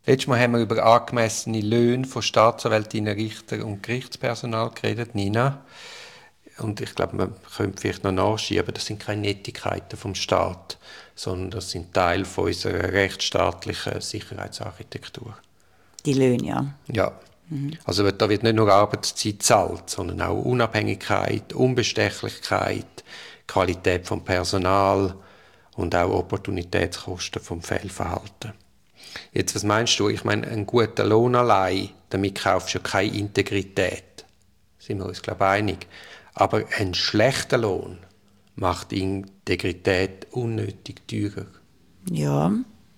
Letztes Mal haben wir über angemessene Löhne von Staatsanwältinnen, Richter und Gerichtspersonal geredet, Nina. Und ich glaube, man könnte vielleicht noch nachschieben, das sind keine Nettigkeiten vom Staat, sondern das sind Teil von unserer rechtsstaatlichen Sicherheitsarchitektur. Die Löhne, ja. Ja. Also da wird nicht nur Arbeitszeit gezahlt, sondern auch Unabhängigkeit, Unbestechlichkeit, Qualität vom Personal und auch Opportunitätskosten vom Fehlverhalten. Jetzt, was meinst du? Ich meine, einen guten Lohn allein, damit kaufst du ja keine Integrität. Sind wir uns, glaube ich, einig. Aber ein schlechter Lohn macht Integrität unnötig teurer. Ja.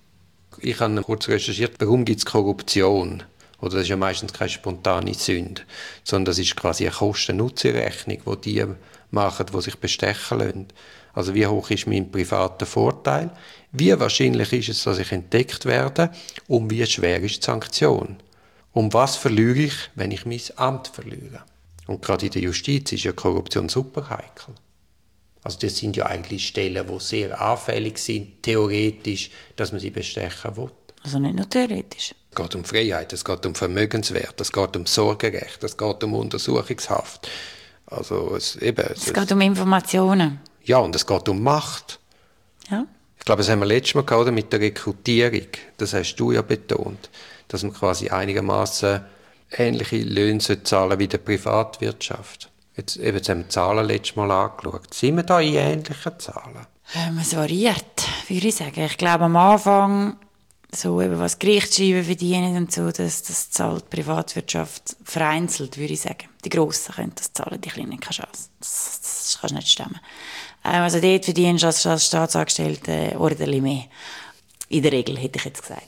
Ich habe kurz recherchiert, warum gibt es Korruption? Oder das ist ja meistens keine spontane Sünde, sondern das ist quasi eine Kosten-Nutzen-Rechnung, die die machen, die sich bestechen lassen. Also wie hoch ist mein privater Vorteil? Wie wahrscheinlich ist es, dass ich entdeckt werde? Und wie schwer ist die Sanktion? Um was verliere ich, wenn ich mein Amt verliere? Und gerade in der Justiz ist ja Korruption super heikel. Also das sind ja eigentlich Stellen, die sehr anfällig sind, theoretisch, dass man sie bestechen will. Also nicht nur theoretisch. Es geht um Freiheit, es geht um Vermögenswert, es geht um Sorgerecht, es geht um Untersuchungshaft. Also es geht um Informationen. Ja, und es geht um Macht. Ja. Ich glaube, das haben wir letztes Mal gehabt mit der Rekrutierung. Das hast du ja betont, dass man quasi einigermaßen ähnliche Löhne zahlen wie in der Privatwirtschaft. Jetzt haben wir die Zahlen letztes Mal angeschaut. Sind wir da in ähnlichen Zahlen? Es variiert, würde ich sagen. Ich glaube, am Anfang, so eben was Gerichtsschreiben verdienen und so, das zahlt die Privatwirtschaft vereinzelt, würde ich sagen. Die Grossen können das zahlen, die Kleinen keine Chance. Das kannst du nicht stemmen. Also dort verdienst du als Staatsangestellte ordentlich mehr. In der Regel, hätte ich jetzt gesagt.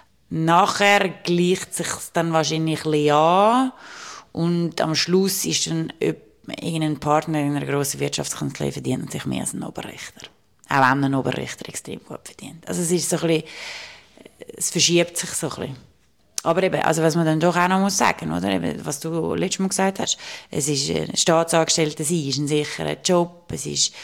Nachher gleicht sich dann wahrscheinlich ein bisschen an und am Schluss ist dann irgendein Partner in einer grossen Wirtschaftskanzlei verdient natürlich mehr als ein Oberrichter. Auch wenn ein Oberrichter extrem gut verdient. Also es ist so ein bisschen, es verschiebt sich so ein bisschen. Aber eben, also was man dann doch auch noch muss sagen, oder? Eben, was du letztes Mal gesagt hast, es ist Staatsangestellte sein, ist ein sicherer Job, es ist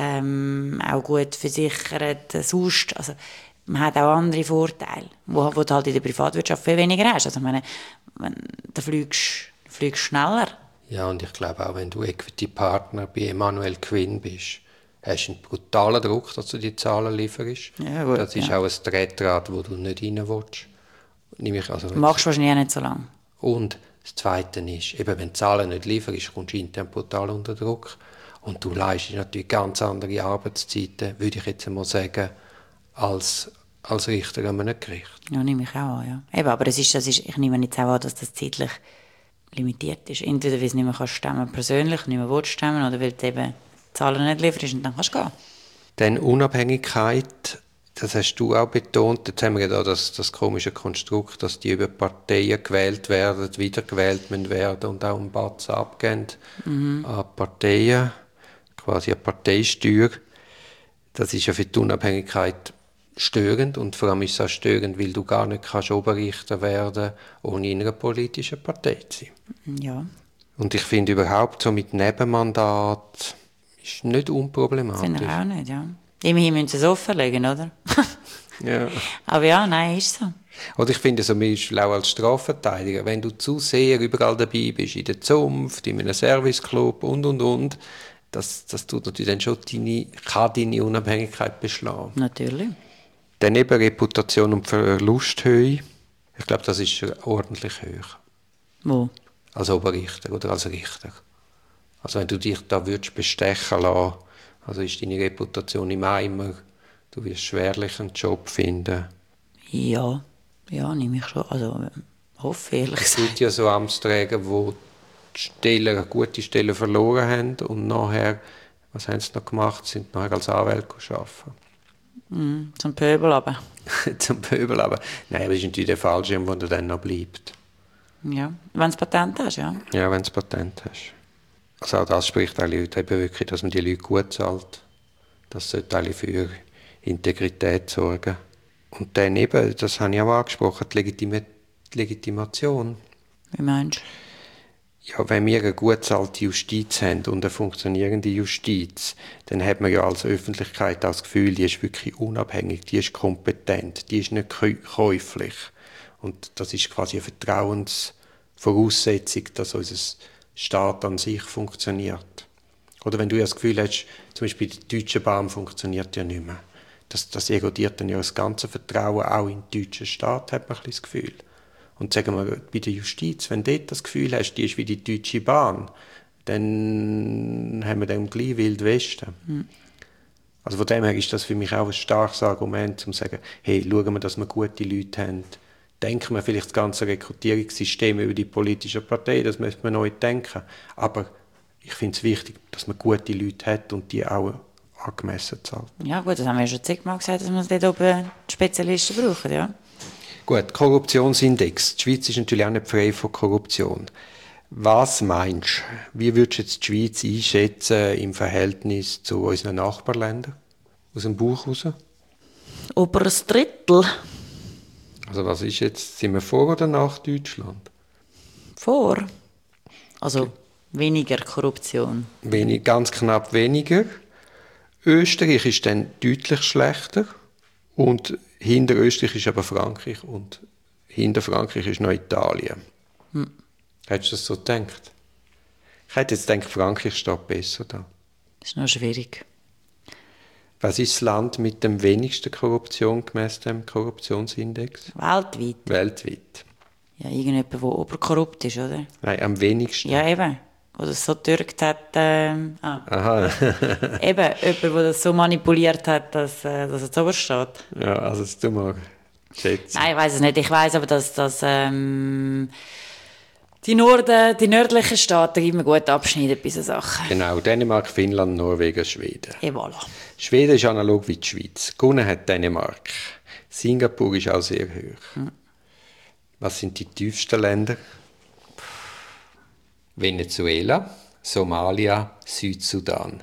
auch gut versichert, sonst, also man hat auch andere Vorteile, wo du halt in der Privatwirtschaft viel weniger hast. Also ich meine, da fliegst schneller. Ja, und ich glaube auch, wenn du Equity-Partner bei Emanuel Quinn bist, hast du einen brutalen Druck, dass du die Zahlen lieferst. Ja, gut, das ist auch ein Trettrad, wo du nicht rein willst. Also machst du wahrscheinlich auch nicht so lange. Und das Zweite ist, eben wenn die Zahlen nicht lieferst, kommst du intern brutal unter Druck. Und du leistest natürlich ganz andere Arbeitszeiten, würde ich jetzt einmal sagen, als Richter an einem Gericht. Ja, nehme ich auch an, ja. Eben, aber ich nehme jetzt auch an, dass das zeitlich limitiert ist. Entweder weil du nicht mehr kannst stemmen persönlich, nicht mehr willst stemmen, oder weil du eben Zahlen nicht lieferst und dann kannst du gehen. Dann Unabhängigkeit, das hast du auch betont. Jetzt haben wir ja da das komische Konstrukt, dass die über Parteien gewählt werden, wiedergewählt werden und auch einen Batzen abgeben an Parteien, quasi eine Parteisteuer. Das ist ja für die Unabhängigkeit störend und vor allem ist es auch störend, weil du gar nicht kannst Oberrichter werden, ohne in einer politischen Partei zu sein. Ja. Und ich finde überhaupt so mit Nebenmandat ist nicht unproblematisch. Finde ich auch nicht, ja. Immerhin müssen sie es offenlegen, oder? Ja. Aber ja, nein, ist so. Oder ich finde, so auch als Strafverteidiger, wenn du zu sehr überall dabei bist, in der Zunft, in einem Serviceclub und, das tut natürlich dann schon deine Unabhängigkeit beschlagen. Natürlich. Dann eben Reputation und Verlusthöhe. Ich glaube, das ist ordentlich hoch. Wo? Als Oberrichter oder als Richter. Also wenn du dich da würdest bestechen lassen, also ist deine Reputation im Eimer, du wirst schwerlich einen Job finden. Ja, nehme ich schon. Also hoffe ehrlich Es gesagt. gibt ja so Amtsträger, die gute Stellen verloren haben und nachher, was haben sie noch gemacht, sind nachher als Anwälte arbeiten. Zum Pöbel aber. Zum Pöbel aber. Nein, aber das ist natürlich der Fallschirm, wo du dann noch bleibst. Ja, wenn du das Patent hast, ja. Ja, wenn du das Patent hast. Also auch das spricht eigentlich eben wirklich, dass man die Leute gut zahlt. Das sollte eigentlich für Integrität sorgen. Und dann eben, das habe ich auch angesprochen, die Legitimation. Wie meinst du? Ja, wenn wir eine gut bezahlte Justiz haben und eine funktionierende Justiz, dann hat man ja als Öffentlichkeit das Gefühl, die ist wirklich unabhängig, die ist kompetent, die ist nicht käuflich. Und das ist quasi eine Vertrauensvoraussetzung, dass unser Staat an sich funktioniert. Oder wenn du ja das Gefühl hast, zum Beispiel die Deutsche Bahn funktioniert ja nicht mehr. Das erodiert dann ja das ganze Vertrauen auch in den deutschen Staat, hat man ein bisschen das Gefühl. Und sagen wir, bei der Justiz, wenn du dort das Gefühl hast, die ist wie die Deutsche Bahn, dann haben wir dann gleich Wild Westen. Also von dem her ist das für mich auch ein starkes Argument, um zu sagen, hey, schauen wir, dass wir gute Leute haben. Denken wir vielleicht das ganze Rekrutierungssystem über die politische Partei, das müsste man neu denken. Aber ich finde es wichtig, dass man gute Leute hat und die auch angemessen zahlt. Ja gut, das haben wir ja schon zigmal gesagt, dass wir dort oben Spezialisten brauchen, ja. Gut, Korruptionsindex. Die Schweiz ist natürlich auch nicht frei von Korruption. Was meinst du, wie würdest du jetzt die Schweiz einschätzen im Verhältnis zu unseren Nachbarländern? Aus dem Bauch raus? Oberes Drittel. Also was ist jetzt, sind wir vor oder nach Deutschland? Vor. Also weniger Korruption. Ganz knapp weniger. Österreich ist dann deutlich schlechter. Und hinter Österreich ist aber Frankreich und hinter Frankreich ist noch Italien. Hättest du das so gedacht? Ich hätte jetzt gedacht, Frankreich steht besser da. Das ist noch schwierig. Was ist das Land mit dem wenigsten Korruption gemäss dem Korruptionsindex? Weltweit. Weltweit. Ja, irgendjemand, der oberkorrupt ist, oder? Nein, am wenigsten. Ja, eben. Der das so gedrückt hat. Aha. Eben, jemand, der das so manipuliert hat, dass er zu oberst steht. Ja, also das tun wir schätzen. Nein, ich weiss es nicht. Ich weiss aber, dass die nördlichen Staaten immer gut abschneiden bei solchen Sachen. Genau, Dänemark, Finnland, Norwegen, Schweden. Et voilà. Schweden ist analog wie die Schweiz. Gewonnen hat Dänemark. Singapur ist auch sehr hoch. Was sind die tiefsten Länder? Venezuela, Somalia, Südsudan.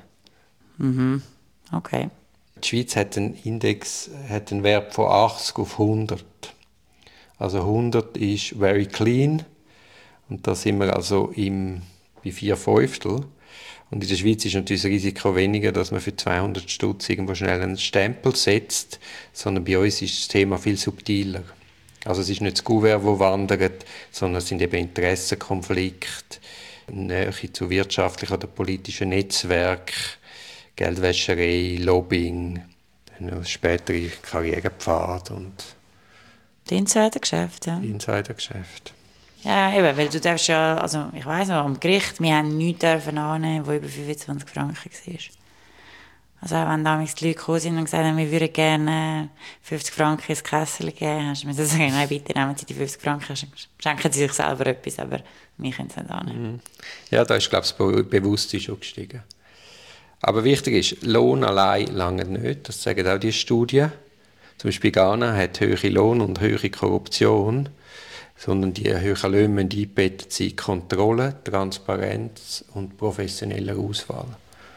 Okay. Die Schweiz hat einen Index, hat einen Wert von 80 auf 100. Also 100 ist very clean. Und da sind wir also bei 4/5. Und in der Schweiz ist natürlich das Risiko weniger, dass man für 200 Stutz irgendwo schnell einen Stempel setzt, sondern bei uns ist das Thema viel subtiler. Also es ist nicht das Kuvert, das wandert, sondern es sind eben Interessenkonflikte, Nähe zu wirtschaftlichen oder politischen Netzwerken, Geldwäscherei, Lobbying, dann spätere Karrierepfad und Die Insidergeschäfte, ja. Insidergeschäfte. Ja, eben, weil du darfst ja, also ich weiss noch, am Gericht, wir haben nichts annehmen, wo über 25 Franken war. Also auch wenn damals die Leute gekommen sind und gesagt haben, wir würden gerne 50 Franken ins Kessel geben, hast du mir sagen, nein, bitte nehmen Sie die 50 Franken, schenken Sie sich selber etwas, aber wir können es nicht annehmen. Ja, da ist, glaube ich, das Bewusstsein schon gestiegen. Aber wichtig ist, Lohn allein lange nicht, das sagen auch die Studien. Zum Beispiel Ghana hat hohe Lohn und hohe Korruption, sondern die hohen Löhne müssen eingebettet sein, Kontrolle, Transparenz und professionelle Auswahl.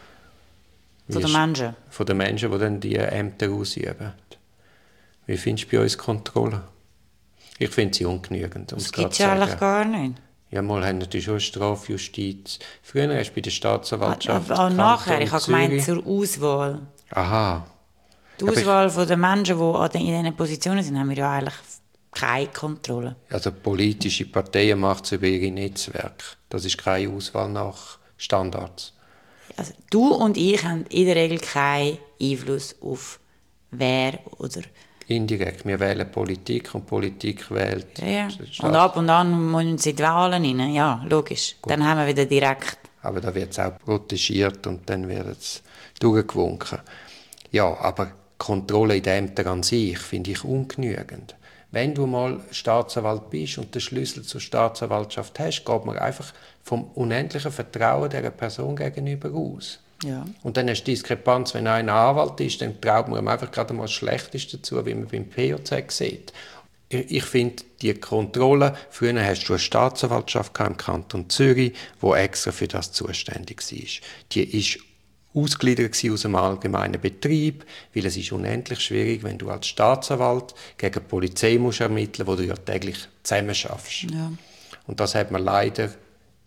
Von den Menschen? Von den Menschen, die dann die Ämter ausüben. Wie findest du bei uns Kontrolle? Ich finde sie ungenügend. Das gibt es ja eigentlich gar nicht. Ja, mal haben natürlich schon Strafjustiz. Früher hast du bei der Staatsanwaltschaft. Aber auch nachher, ich habe gemeint zur Auswahl. Aha. Die Auswahl von den Menschen, die in diesen Positionen sind, haben wir ja eigentlich keine Kontrolle. Also politische Parteien machen es über ihre Netzwerke. Das ist keine Auswahl nach Standards. Also, du und ich haben in der Regel keinen Einfluss auf wer oder... Indirekt. Wir wählen Politik und Politik wählt... Ja. Und ab und an müssen sie die Wahlen rein. Ja, logisch. Gut. Dann haben wir wieder direkt... Aber da wird es auch protegiert und dann wird es durchgewunken. Ja, aber Kontrolle in den Ämtern an sich finde ich ungenügend. Wenn du mal Staatsanwalt bist und den Schlüssel zur Staatsanwaltschaft hast, geht man einfach vom unendlichen Vertrauen dieser Person gegenüber aus. Ja. Und dann hast du Diskrepanz, wenn einer Anwalt ist, dann traut man ihm einfach gerade mal das Schlechteste zu, wie man beim POZ sieht. Ich finde, die Kontrolle, früher hast du eine Staatsanwaltschaft im Kanton Zürich, die extra für das zuständig war. Die ist ausgegliedert aus dem allgemeinen Betrieb, weil es ist unendlich schwierig, wenn du als Staatsanwalt gegen die Polizei musst ermitteln, wo du ja täglich zusammen schaffst. Ja. Und das hat man leider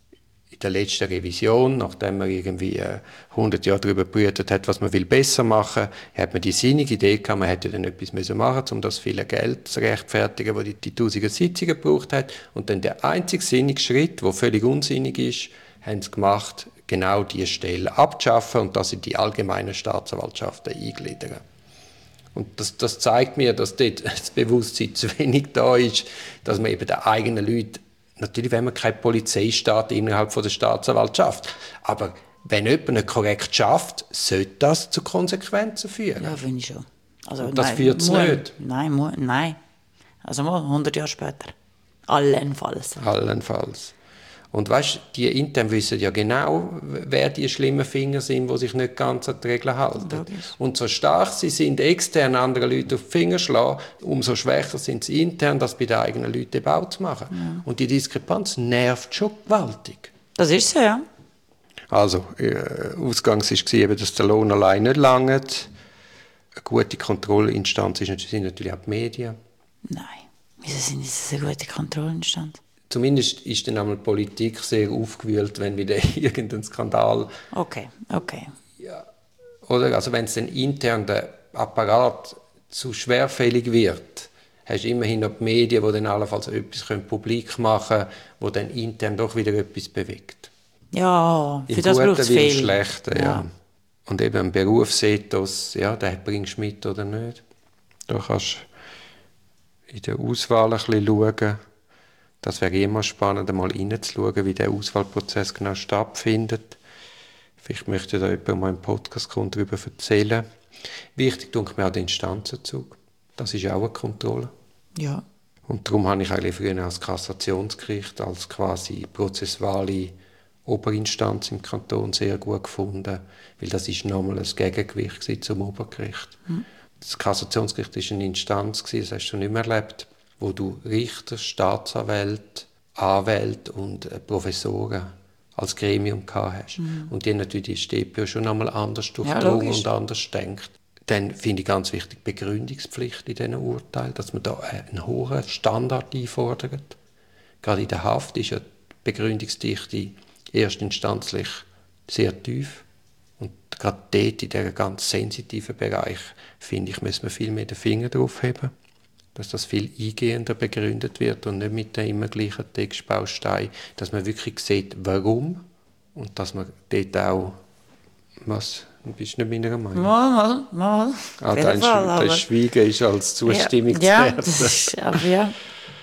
in der letzten Revision, nachdem man irgendwie 100 Jahre darüber gebrütet hat, was man besser machen will, hat man die sinnige Idee gehabt, man hätte dann etwas machen müssen, um das viele Geld zu rechtfertigen, das die tausende Sitzungen gebraucht hat. Und dann der einzige sinnige Schritt, der völlig unsinnig ist, haben sie gemacht, genau diese Stelle abzuschaffen und das in die allgemeinen Staatsanwaltschaften eingliedern. Und das zeigt mir, dass dort das Bewusstsein zu wenig da ist, dass man eben den eigenen Leuten, natürlich wenn man kein Polizeistaat innerhalb von der Staatsanwaltschaft, aber wenn jemand nicht korrekt schafft, sollte das zu Konsequenzen führen. Ja, finde ich schon. Also, und das führt es nicht. Nein. Also mal 100 Jahre später. Allenfalls. Und weißt, die intern wissen ja genau, wer die schlimmen Finger sind, die sich nicht ganz an die Regeln halten. Logisch. Und so stark sie sind, extern anderen Leuten auf die Finger schlagen, umso schwächer sind sie intern, das bei den eigenen Leuten eben auch zu machen. Ja. Und die Diskrepanz nervt schon gewaltig. Das ist so, ja. Also, Ausgangs war eben, dass der Lohn allein nicht langt. Eine gute Kontrollinstanz sind natürlich auch die Medien. Nein, wieso sind das eine gute Kontrollinstanz? Zumindest ist dann einmal die Politik sehr aufgewühlt, wenn wieder irgendein Skandal... Okay. Ja, oder? Also wenn es dann intern der Apparat zu schwerfällig wird, hast du immerhin noch die Medien, die dann allenfalls etwas publik machen können, wo dann intern doch wieder etwas bewegt. Ja, für das braucht es viel. Im Schlechten, ja. Und eben ein Berufsethos, ja, den bringst du mit oder nicht. Da kannst du in der Auswahl ein bisschen schauen. Das wäre immer spannend, mal reinzuschauen, wie der Auswahlprozess genau stattfindet. Vielleicht möchte da jemand mal im Podcast darüber erzählen. Wichtig denke mir auch der Instanzenzug. Das ist auch eine Kontrolle. Ja. Und darum habe ich eigentlich früher als Kassationsgericht, als quasi prozessuale Oberinstanz im Kanton sehr gut gefunden, weil das ist nochmal ein Gegengewicht zum Obergericht. Das Kassationsgericht war eine Instanz, das hast du nicht mehr erlebt, wo du Richter, Staatsanwälte, Anwälte und Professoren als Gremium gehabt hast. Und die natürlich die StPO schon einmal anders durchdrungen und anders denkt. Dann finde ich ganz wichtig die Begründungspflicht in diesen Urteilen, dass man da einen hohen Standard einfordert. Gerade in der Haft ist ja die Begründungsdichte erstinstanzlich sehr tief. Und gerade dort, in diesem ganz sensitiven Bereich, finde ich, müssen wir viel mehr den Finger drauf haben, dass das viel eingehender begründet wird und nicht mit dem immer gleichen Textbaustein, dass man wirklich sieht, warum und dass man dort auch, was, du bist nicht meiner Meinung? Mal. Dein Schweigen ist als Zustimmung zu werten. Ja.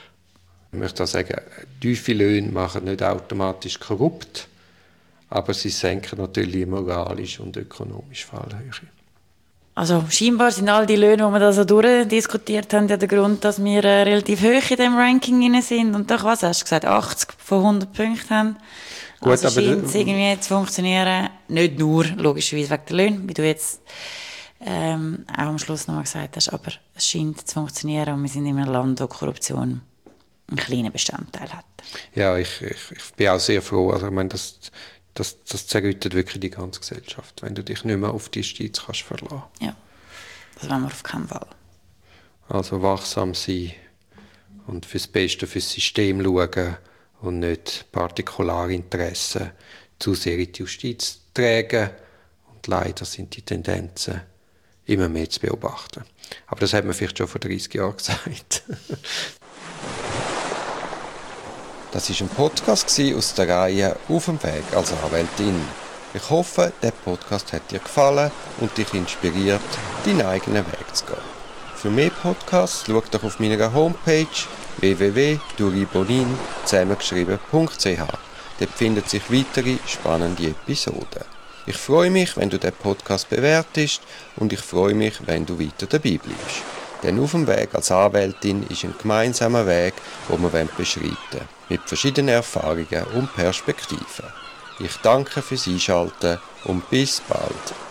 Ich möchte auch sagen, tiefe Löhne machen nicht automatisch korrupt, aber sie senken natürlich moralisch und ökonomisch Fallhöhe. Also scheinbar sind all die Löhne, die wir da so durchdiskutiert haben, ja der Grund, dass wir relativ hoch in diesem Ranking drin sind. Und doch, was hast du gesagt, 80 von 100 Punkten haben. Gut, also scheint es irgendwie zu funktionieren. Nicht nur, logischerweise wegen der Löhne, wie du jetzt auch am Schluss nochmal gesagt hast, aber es scheint zu funktionieren und wir sind in einem Land, wo Korruption einen kleinen Bestandteil hat. Ja, ich bin auch sehr froh. Also, ich meine, das zerrüttet wirklich die ganze Gesellschaft, wenn du dich nicht mehr auf die Justiz kannst verlassen. Ja, das wollen wir auf keinen Fall. Also wachsam sein und fürs Beste, fürs System schauen und nicht Partikularinteressen zu sehr in die Justiz tragen. Und leider sind die Tendenzen immer mehr zu beobachten. Aber das hat man vielleicht schon vor 30 Jahren gesagt. Das war ein Podcast aus der Reihe «Auf dem Weg als Anwältin». Ich hoffe, der Podcast hat dir gefallen und dich inspiriert, deinen eigenen Weg zu gehen. Für mehr Podcasts schau doch auf meiner Homepage www.duribonin zusammengeschrieben.ch. Dort finden sich weitere spannende Episoden. Ich freue mich, wenn du den Podcast bewertest und ich freue mich, wenn du weiter dabei bleibst. Denn «Auf dem Weg als Anwältin» ist ein gemeinsamer Weg, den wir beschreiten wollen, mit verschiedenen Erfahrungen und Perspektiven. Ich danke fürs Einschalten und bis bald.